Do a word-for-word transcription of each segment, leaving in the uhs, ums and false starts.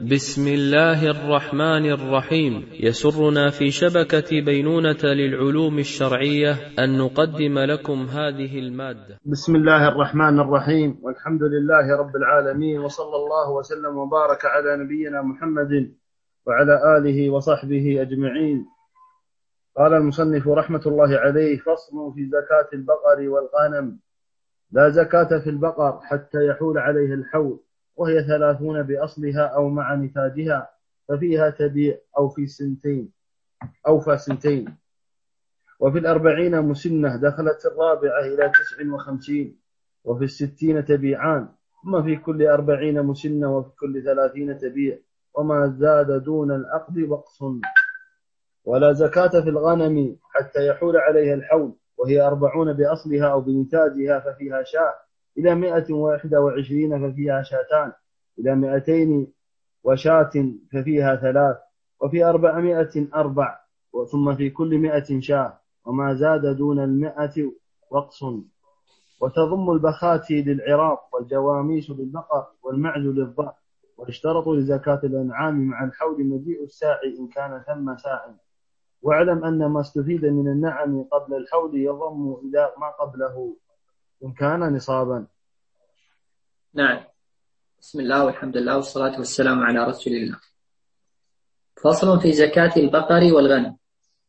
بسم الله الرحمن الرحيم. يسرنا في شبكة بينونة للعلوم الشرعية أن نقدم لكم هذه المادة. بسم الله الرحمن الرحيم، والحمد لله رب العالمين، وصلى الله وسلم وبارك على نبينا محمد وعلى آله وصحبه أجمعين. قال المصنف رحمة الله عليه: فصل في زكاة البقر والغنم. لا زكاة في البقر حتى يحول عليه الحول، وهي ثلاثون بأصلها أو مع نتاجها، ففيها تبيع أو في سنتين أو فسنتين. وفي الأربعين مسنة دخلت الرابعة إلى تسع وخمسين، وفي الستين تبيعان، ثم في كل أربعين مسنة، وفي كل ثلاثين تبيع، وما زاد دون العقد وقص. ولا زكاة في الغنم حتى يحول عليها الحول، وهي أربعون بأصلها أو بنتاجها، ففيها شاة إلى مائة وإحدى وعشرين، ففيها شاتان إلى مائتين وشاة، ففيها ثلاث، وفي أربعمائة أربع، ثم في كل مائة شاة، وما زاد دون المائة وقص. وتضم البخات للعراق، والجواميس للبقر، والمعز للضأن. واشترطوا لزكاة الأنعام مع الحول مجيء الساعي إن كان ثم ساعي. واعلم أن ما استفيد من النعم قبل الحول يضم إلى ما قبله إن كان نصابا. نعم. بسم الله والحمد لله والصلاة والسلام على رسول الله. فصل في زكاة البقر والغنم.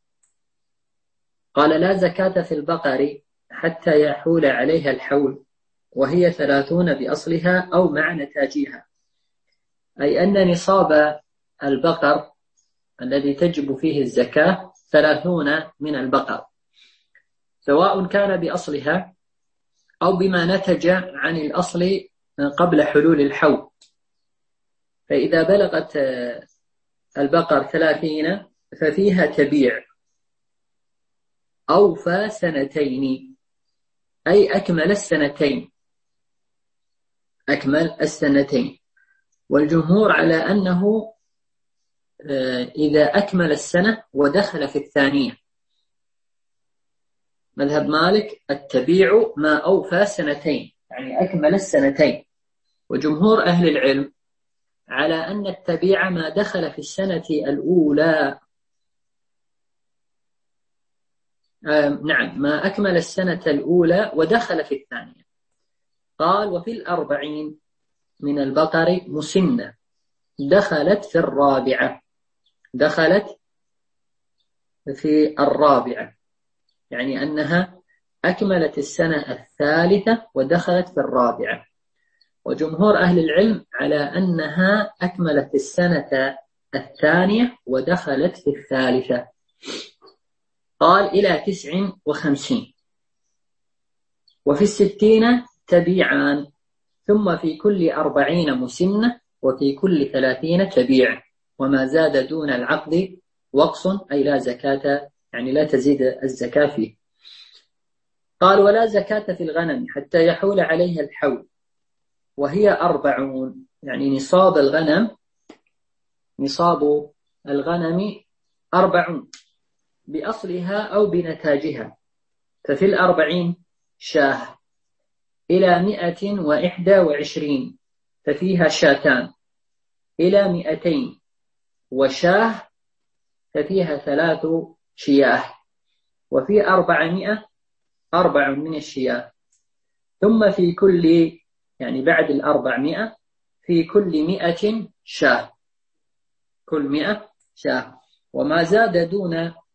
قال: لا زكاة في البقر حتى يحول عليها الحول، وهي ثلاثون بأصلها أو مع نتاجها، أي أن نصاب البقر الذي تجب فيه الزكاة ثلاثون من البقر، سواء كان بأصلها أو بما نتج عن الأصل قبل حلول الحول. فإذا بلغت البقر ثلاثين ففيها تبيع أوفى سنتين، أي أكمل السنتين أكمل السنتين والجمهور على أنه إذا أكمل السنة ودخل في الثانية. مذهب مالك: التبيع ما أوفى سنتين، يعني أكمل السنتين. وجمهور أهل العلم على أن التبيع ما دخل في السنة الأولى، آه نعم ما أكمل السنة الأولى ودخل في الثانية. قال: وفي الأربعين من البقر مسنة دخلت في الرابعة دخلت في الرابعة يعني أنها أكملت السنة الثالثة ودخلت في الرابعة. وجمهور أهل العلم على أنها أكملت السنة الثانية ودخلت في الثالثة. قال: إلى تسع وخمسين. وفي الستين تبيعان، ثم في كل أربعين مسنة، وفي كل ثلاثين تبيع، وما زاد دون العقد وقص، أي لا زكاة، يعني لا تزيد الزكاة فيه. قال: ولا زكاة في الغنم حتى يحول عليها الحول، وهي أربعون، يعني نصاب الغنم نصاب الغنم أربعون بأصلها أو بنتاجها، ففي الأربعين شاه إلى مئة وإحدى وعشرين، ففيها شاتان إلى مئتين وشاه، ففيها ثلاث شياه، وفي أربعمائة أربع من الشياه. ثم في كل، يعني بعد الأربعمائة، في كل مئة شاه، كل مئة شاه، وما زاد دون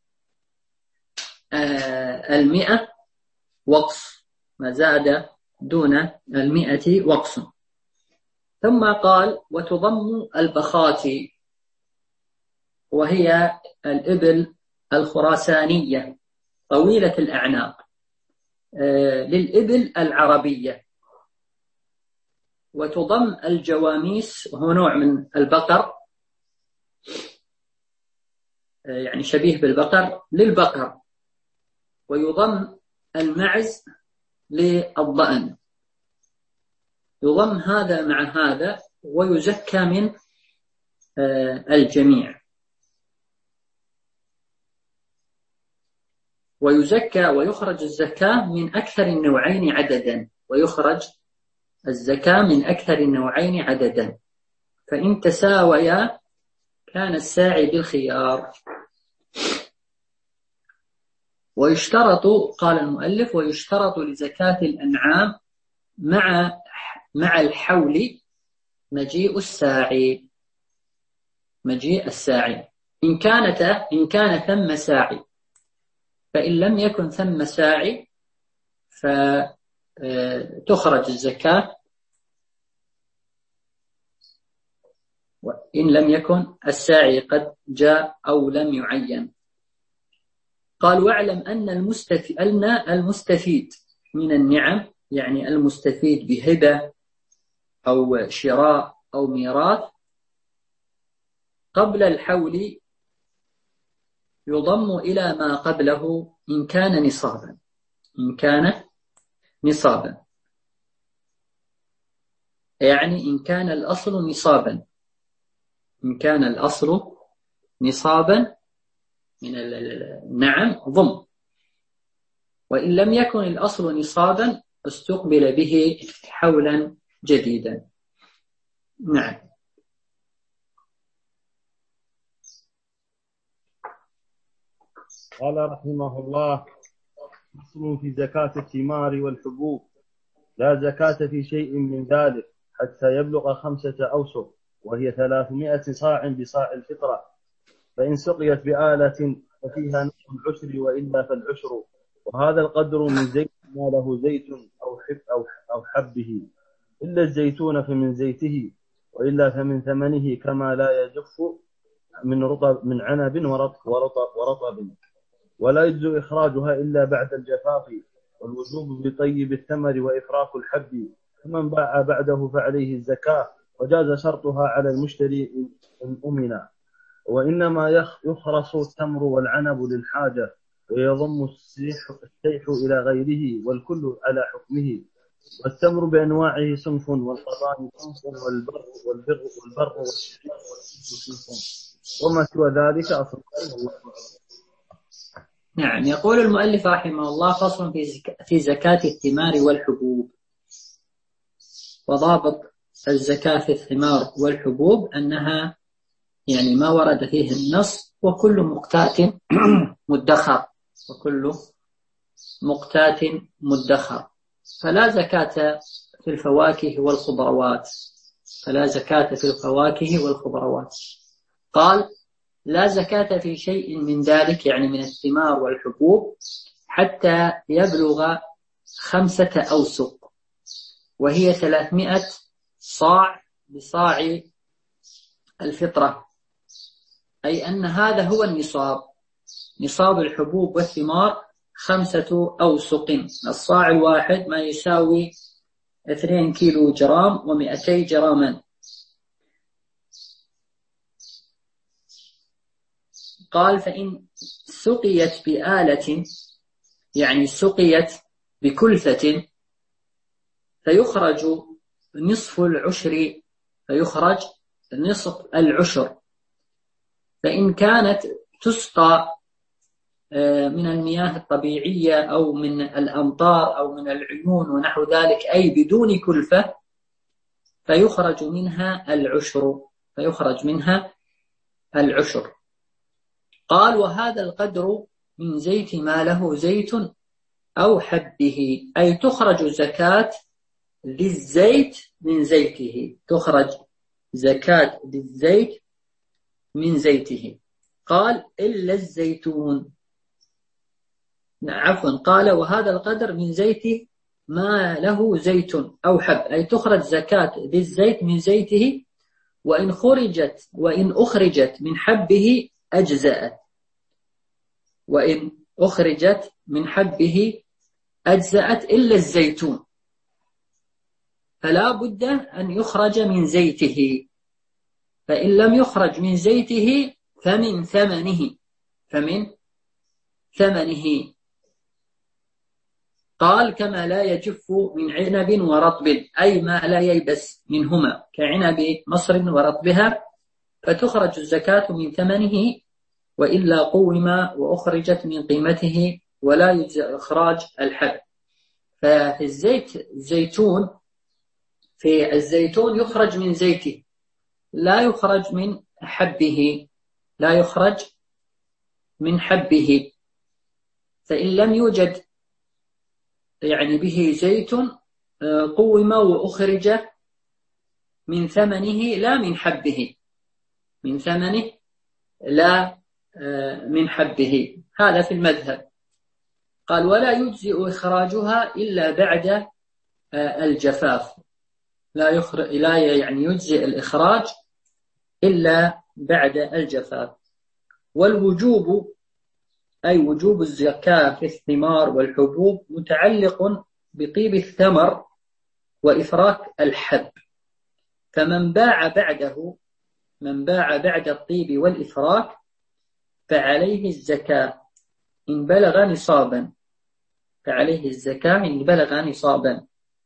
آه المئة وقص، ما زاد دون المئة وقص. ثم قال: وتضم البخات، وهي الإبل الخراسانية طويلة الأعناق، آه للإبل العربية. وتضم الجواميس، وهو نوع من البقر، آه يعني شبيه بالبقر، للبقر. ويضم المعز للضأن، يضم هذا مع هذا ويزكى من آه الجميع. ويزكى ويخرج الزكاة من أكثر النوعين عددا ويخرج الزكاة من أكثر النوعين عددا فإن تساويا كان الساعي بالخيار. ويشترط، قال المؤلف، ويشترط لزكاة الأنعام مع مع الحول مجيء الساعي، مجيء الساعي إن كانت إن كان ثم ساعي. فإن لم يكن ثم ساعي فتخرج الزكاة، وإن لم يكن الساعي قد جاء أو لم يعين. قال: واعلم أن المستفيد, أن المستفيد من النعم، يعني المستفيد بهبة أو شراء أو ميراث، قبل الحول يضم إلى ما قبله إن كان نصابا، إن كان نصابا، يعني إن كان الأصل نصابا، إن كان الأصل نصابا من النعم ضم، وإن لم يكن الأصل نصابا استقبل به حولا جديدا. نعم. قال رحمه الله: فصل في زكاة الثمار والحبوب. لا زكاة في شيء من ذلك حتى يبلغ خمسة أوسق، وهي ثلاثمائة صاع بصاع الفطرة، فإن سقيت بآلة ففيها نصف العشر وإلا فالعشر، وهذا القدر من زيت ما له زيت أو حب أو أو حبه، إلا الزيتون فمن زيته، وإلا فمن ثمنه، كما لا يجف من رطب من عنب ورطب ورطب, ورطب ولا يجوز إخراجها إلا بعد الجفاف، والوجوب بطيب الثمر وإفراق الحب، فمن باع بعده فعليه الزكاة، وجاز شرطها على المشتري إن أمنا. وإنما يخرص التمر والعنب للحاجة، ويضم السيح إلى غيره، والكل على حكمه. والتمر بأنواعه صنف، والقضاء صنف، والبر والبر والبر والشعير صنف، وما سوى ذلك أصل. نعم. يقول المؤلف رحمه الله: فصل في زكاة الثمار والحبوب. وضابط الزكاة في الثمار والحبوب أنها يعني ما ورد فيه النص، وكل مقتات مدخر، وكل مقتات مدخر. فلا زكاة في الفواكه والخضروات، فلا زكاة في الفواكه والخضروات. قال: لا زكاة في شيء من ذلك، يعني من الثمار والحبوب، حتى يبلغ خمسة أوسق، وهي ثلاثمائة صاع بصاع الفطرة، أي أن هذا هو النصاب. نصاب الحبوب والثمار خمسة أوسق. الصاع الواحد ما يساوي اثنين كيلو جرام ومئتي جراما. قال: فإن سقيت بآلة، يعني سقيت بكلفة، فيخرج نصف العشر، فيخرج نصف العشر. فإن كانت تسقى من المياه الطبيعية أو من الأمطار أو من العيون ونحو ذلك، أي بدون كلفة، فيخرج منها العشر، فيخرج منها العشر. قال: وهذا القدر من زيت ما له زيت أو حبه، أي تخرج زكاة ذي الزيت من زيته، تخرج زكاة ذي الزيت من زيته. قال: إلا الزيتون، عفوا، قال: وهذا القدر من زيت ما له زيت أو حب، أي تخرج زكاة ذي الزيت من زيته، وإن خرجت وإن أخرجت من حبه أجزأت، وإن أخرجت من حبه أجزأت، إلا الزيتون، فلا بد أن يخرج من زيته. فإن لم يخرج من زيته فمن ثمنه، فمن ثمنه. قال: كما لا يجف من عنب ورطب، أي ما لا ييبس منهما، كعنب مصر ورطبها، فتخرج الزكاة من ثمنه، وإلا قوم وأخرجت من قيمته، ولا يجزئ إخراج الحب. ففي الزيت الزيتون في الزيتون يخرج من زيته، لا يخرج من حبه لا يخرج من حبه فإن لم يوجد يعني به زيت قوم وأخرج من ثمنه لا من حبه من ثمنه لا من حبه. هذا في المذهب. قال ولا يجزئ إخراجها إلا بعد الجفاف. لا يخرج لا يعني يجزئ الإخراج إلا بعد الجفاف. والوجوب أي وجوب الزكاة في الثمار والحبوب متعلق بطيب الثمر وإفراك الحب. فمن باع بعده من باع بعد الطيب والإفراك فعليه الزكاة إن بلغ نصابا فعليه الزكاة إن بلغ نصابا.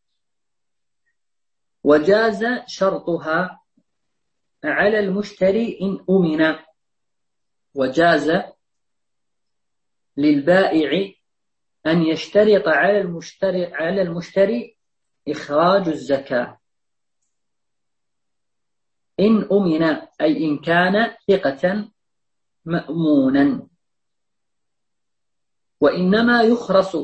وجاز شرطها على المشتري إن أمن. وجاز للبائع أن يشترط على المشتري على المشتري إخراج الزكاة إن أمن أي إن كان ثقة مأمونا. وإنما يخرص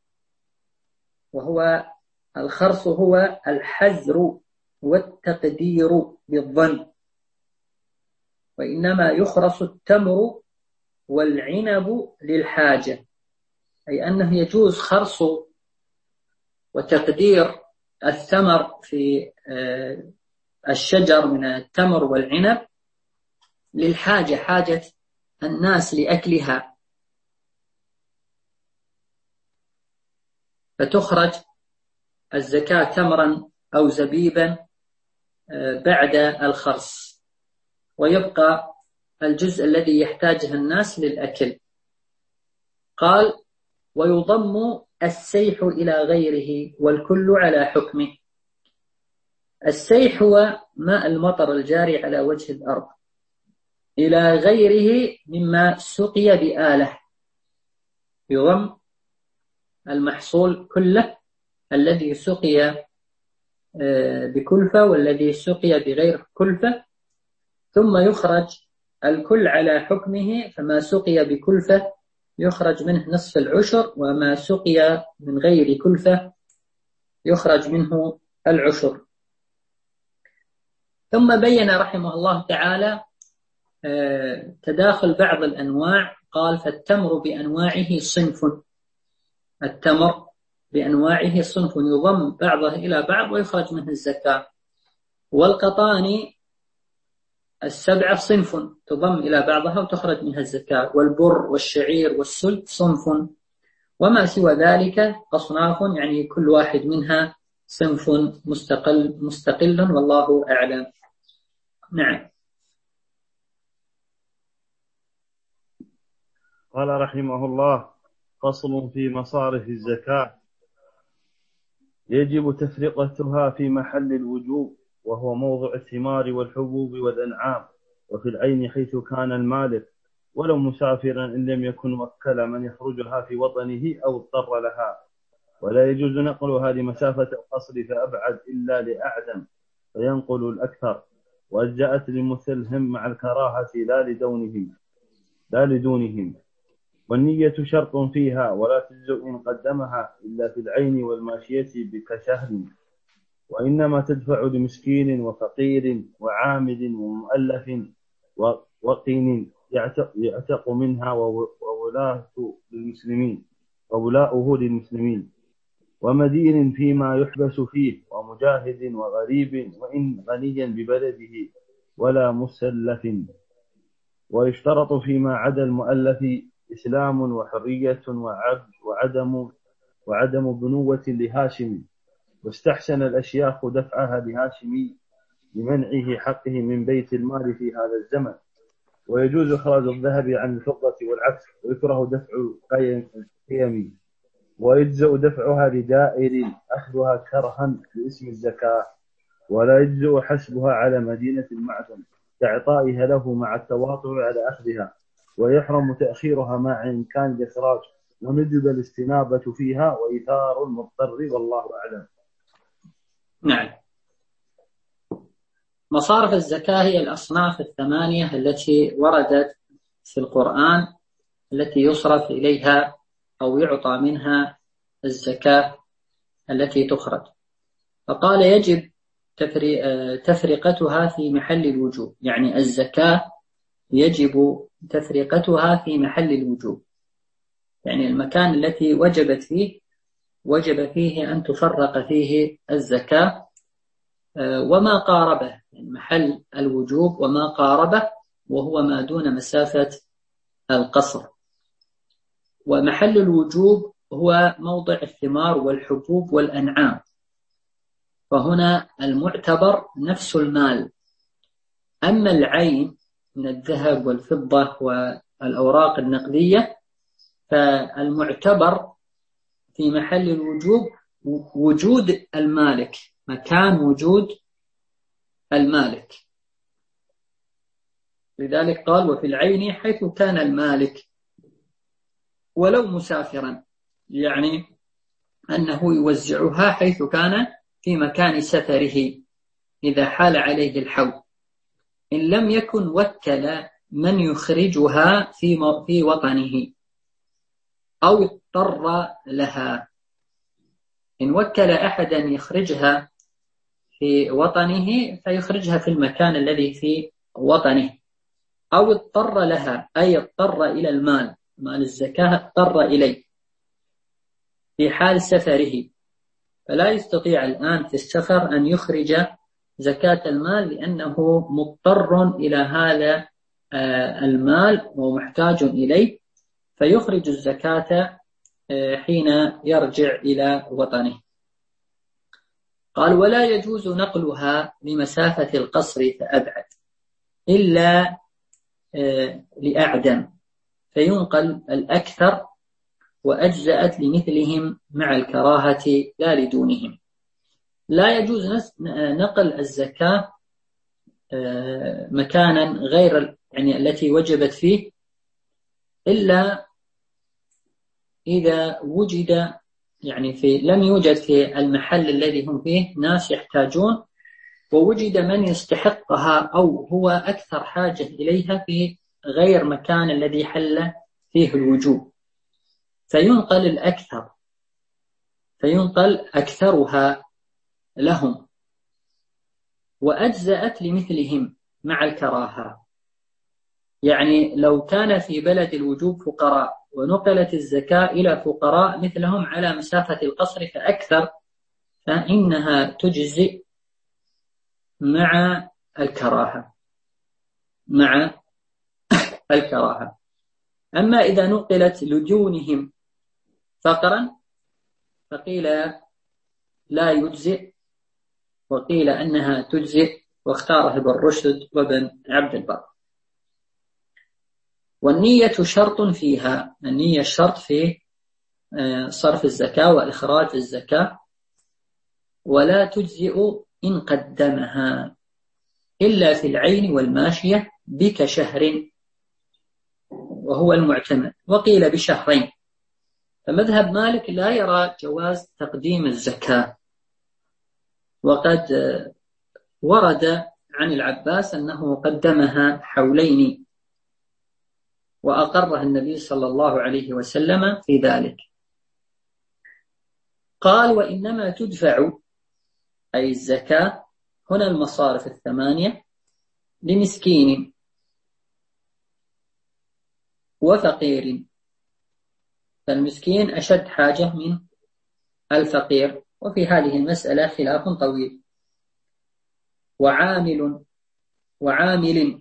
وهو الخرص هو الحذر والتقدير بالظن. وإنما يخرص التمر والعنب للحاجة أي أنه يجوز خرص وتقدير الثمر في الشجر من التمر والعنب للحاجة حاجة الناس لأكلها فتخرج الزكاة تمرا أو زبيبا بعد الخرص ويبقى الجزء الذي يحتاجه الناس للأكل. قال ويضم السيح إلى غيره والكل على حكمه. السيح هو ماء المطر الجاري على وجه الأرض إلى غيره مما سقي بآلة. يضم المحصول كله الذي سقي بكلفة والذي سقي بغير كلفة ثم يخرج الكل على حكمه. فما سقي بكلفة يخرج منه نصف العشر وما سقي من غير كلفة يخرج منه العشر. ثم بين رحمه الله تعالى تداخل بعض الأنواع. قال فالتمر بأنواعه صنف التمر بأنواعه صنف يضم بعضه إلى بعض ويخرج منه الزكاة. والقطان السبعة صنف تضم إلى بعضها وتخرج منها الزكاة. والبر والشعير والسلت صنف وما سوى ذلك أصناف يعني كل واحد منها صنف مستقل مستقل والله أعلم. نعم. قال رحمه الله فصل في مصارف الزكاة. يجب تفرقتها في محل الوجوب وهو موضع الثمار والحبوب والأنعام وفي العين حيث كان المالك ولو مسافرا إن لم يكن وكل من يخرجها في وطنه أو اضطر لها. ولا يجوز نقلها لمسافة القصر فأبعد إلا لأعدم فينقل الأكثر. وأجزأت للمسلهم مع الكراهة لا لدونهم لا لدونهم. والنية شرط فيها ولا تجزء إن قدمها إلا في العين والماشية بكشهر. وإنما تدفع لمسكين وفقير وعامد ومؤلف وقين يعتق منها وولاة للمسلمين وولاؤه للمسلمين ومدين فيما يحبس فيه ومجاهد وغريب وإن غنيا ببلده ولا مسلف. ويشترط فيما عدا المؤلف إسلام وحرية وعدم وعدم بنوة لهاشم. واستحسن الأشياخ دفعها لهاشمي لمنعه حقه من بيت المال في هذا الزمن. ويجوز إخراج الذهب عن الفضة والعكس ويكره دفع القيم ويجزأ دفعها لدائر أخذها كرها باسم الزكاة. ولا يجزأ حسبها على مدينة المعدن كإعطائها له مع التواطؤ على أخذها. ويحرم تأخيرها مع إمكان الإخراج وندب الاستنابة فيها وإيثار المضطر والله أعلم. نعم. مصارف الزكاة هي الأصناف الثمانية التي وردت في القرآن التي يصرف إليها أو يعطى منها الزكاة التي تخرج. فقال يجب تفرقتها في محل الوجوب، يعني الزكاة يجب تفرقتها في محل الوجوب، يعني المكان التي وجبت فيه وجب فيه أن تفرق فيه الزكاة، وما قاربه، يعني محل الوجوب وما قاربه وهو ما دون مسافة القصر. ومحل الوجوب هو موضع الثمار والحبوب والأنعام، فهنا المعتبر نفس المال. أما العين من الذهب والفضة والأوراق النقدية فالمعتبر في محل الوجوب وجود المالك، مكان وجود المالك. لذلك قال وفي العين حيث كان المالك ولو مسافرا، يعني أنه يوزعها حيث كان في مكان سفره إذا حال عليه الحول، إن لم يكن وكل من يخرجها في في وطنه أو اضطر لها. إن وكل أحدا يخرجها في وطنه فيخرجها في المكان الذي في وطنه، أو اضطر لها أي اضطر إلى المال، مال الزكاة اضطر إليه في حال سفره، فلا يستطيع الآن في السفر أن يخرج زكاة المال لأنه مضطر إلى هذا المال ومحتاج إليه، فيخرج الزكاة حين يرجع إلى وطنه. قال ولا يجوز نقلها لمسافة القصر فأبعد إلا لأعدم، فينقل الأكثر وأجزأت لمثلهم مع الكراهة لا لدونهم. لا يجوز نقل الزكاة مكانا غير يعني التي وجبت فيه إلا إذا وجد، يعني في لم يوجد في المحل الذي هم فيه ناس يحتاجون، ووجد من يستحقها أو هو أكثر حاجة إليها في غير مكان الذي حل فيه الوجوب، فينقل الأكثر فينقل أكثرها لهم، وأجزأت لمثلهم مع الكراهة. يعني لو كان في بلد الوجوب فقراء ونقلت الزكاة إلى فقراء مثلهم على مسافة القصر فأكثر، فإنها تجزئ مع الكراهة مع الكراهة. أما إذا نقلت لدونهم فقرا فقيل لا يجزئ، وقيل أنها تجزئ، واختاره ابن رشد وابن عبد البر. والنية شرط فيها، النية الشرط في صرف الزكاة وإخراج الزكاة، ولا تجزئ إن قدمها إلا في العين والماشية بك شهر، وهو المعتمد، وقيل بشهرين. فمذهب مالك لا يرى جواز تقديم الزكاة، وقد ورد عن العباس أنه قدمها حولين وأقره النبي صلى الله عليه وسلم في ذلك. قال وإنما تدفع أي الزكاة هنا المصارف الثمانية لمسكين وفقير، فالمسكين أشد حاجة من الفقير، وفي هذه المسألة خلاف طويل. وعامل وعامل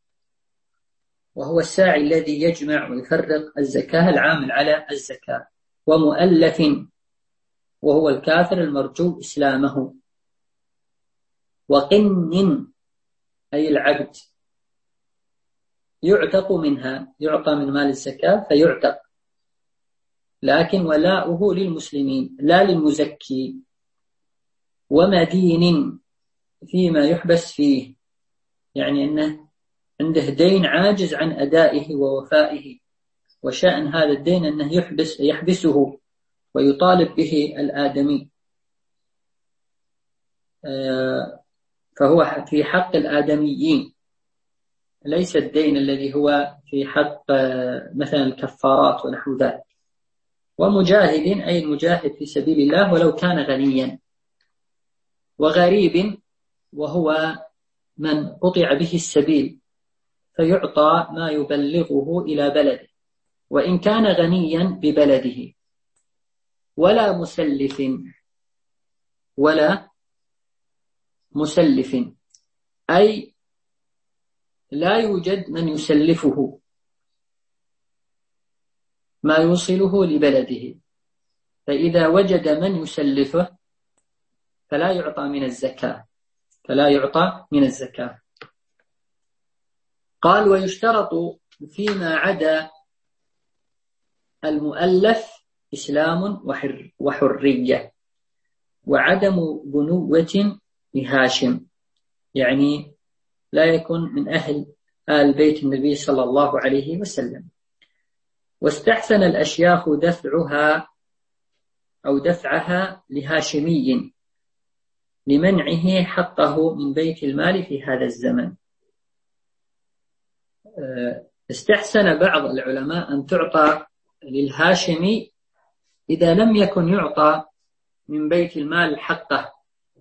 وهو الساعي الذي يجمع ويفرق الزكاة، العامل على الزكاة. ومؤلف وهو الكافر المرجو إسلامه. وقن أي العبد يعتق منها، يعطى من مال الزكاة فيعتق، لكن ولاؤه للمسلمين لا للمزكي. ومدين فيما يحبس فيه، يعني أنه عنده دين عاجز عن أدائه ووفائه، وشأن هذا الدين أنه يحبس يحبسه ويطالب به الآدمي، فهو في حق الآدميين، ليس الدين الذي هو في حق مثلا الكفارات ونحو ذلك. ومجاهد أي المجاهد في سبيل الله ولو كان غنيا. وغريب وهو من قطع به السبيل فيعطى ما يبلغه إلى بلده وإن كان غنيا ببلده. ولا مسلف ولا مسلف أي لا يوجد من يسلفه ما يوصله لبلده، فإذا وجد من يسلفه فلا يعطى من الزكاة فلا يعطى من الزكاة. قال: ويشترط فيما عدا المؤلف إسلام وحر وحرية وعدم بنوة لهاشم، يعني لا يكون من أهل آل بيت النبي صلى الله عليه وسلم. واستحسن الأشياخ دفعها أو دفعها لهاشمي لمنعه حقه من بيت المال في هذا الزمن. استحسن بعض العلماء أن تعطى للهاشمي إذا لم يكن يعطى من بيت المال حقه،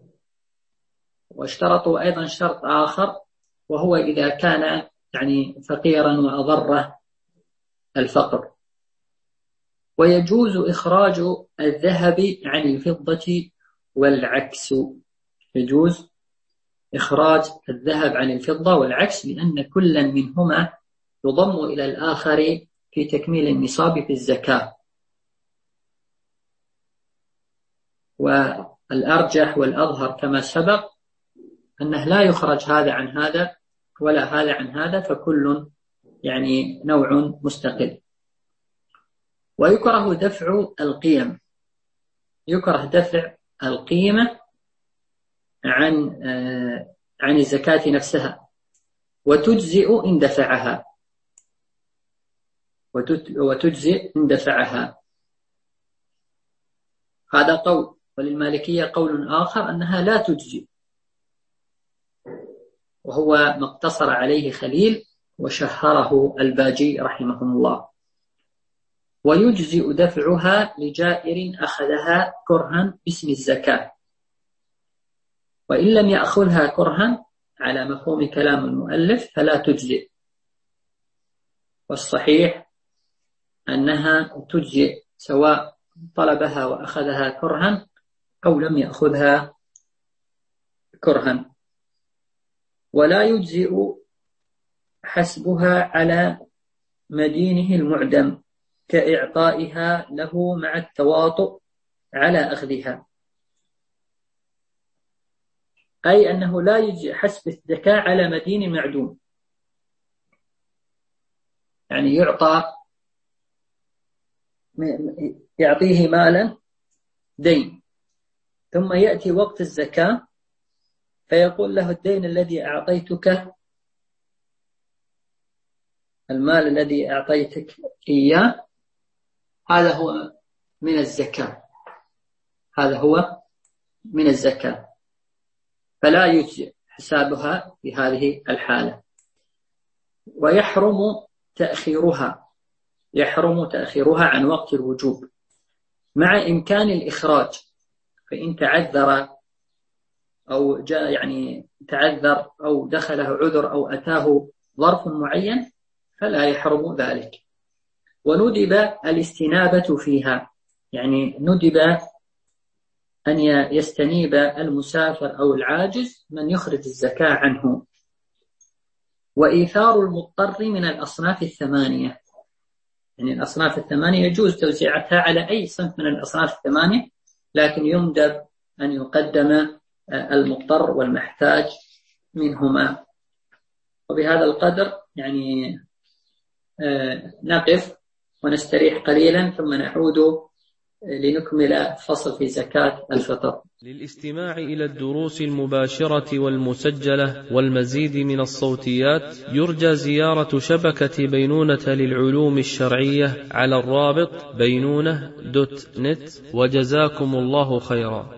واشترطوا أيضا شرط آخر وهو إذا كان يعني فقيرا وأضره الفقر. ويجوز إخراج الذهب عن الفضة والعكس، يجوز إخراج الذهب عن الفضة والعكس، لأن كلا منهما يضم إلى الآخر في تكميل النصاب في الزكاة. والأرجح والأظهر كما سبق أنه لا يخرج هذا عن هذا ولا هذا عن هذا، فكل يعني نوع مستقل. ويكره دفع القيم، يكره دفع القيمة عن عن الزكاة نفسها، وتجزئ إن دفعها وتجزئ إن دفعها. هذا قول. وللمالكية قول آخر أنها لا تجزئ، وهو ما اقتصر عليه خليل وشهره الباجي رحمه الله. ويجزئ دفعها لجائر أخذها كرها باسم الزكاة، وإن لم يأخذها كرها على مفهوم كلام المؤلف فلا تجزئ. والصحيح أنها تجزئ سواء طلبها وأخذها كرها أو لم يأخذها كرها. ولا يجزئ حسبها على مدينه المعدم كإعطائها له مع التواطؤ على أخذها، أي أنه لا يجزئ حسب الزكاة على مدين معدوم، يعني يعطى يعطيه مالا دين ثم يأتي وقت الزكاة فيقول له الدين الذي أعطيتك، المال الذي أعطيتك إياه هذا هو من الزكاة، هذا هو من الزكاة، فلا يجزئ حسابها في هذه الحالة. ويحرم تأخيرها، يحرم تأخيرها عن وقت الوجوب مع إمكان الإخراج، فإن تعذر أو جاء يعني تعذر أو دخله عذر أو أتاه ظرف معين فلا يحرم ذلك. وندب الاستنابة فيها، يعني ندب أن يستنيب المسافر أو العاجز من يخرج الزكاة عنه. وإيثار المضطر من الأصناف الثمانية، يعني الأصناف الثمانية يجوز توزيعها على أي صنف من الأصناف الثمانية، لكن يندب أن يقدم المضطر والمحتاج منهما. وبهذا القدر يعني نقف ونستريح قليلا ثم نعود لنكمل فصل في زكاة الفطر. للاستماع إلى الدروس المباشرة والمسجلة والمزيد من الصوتيات يرجى زيارة شبكة بينونة للعلوم الشرعية على الرابط بينونة دوت نت، وجزاكم الله خيرا.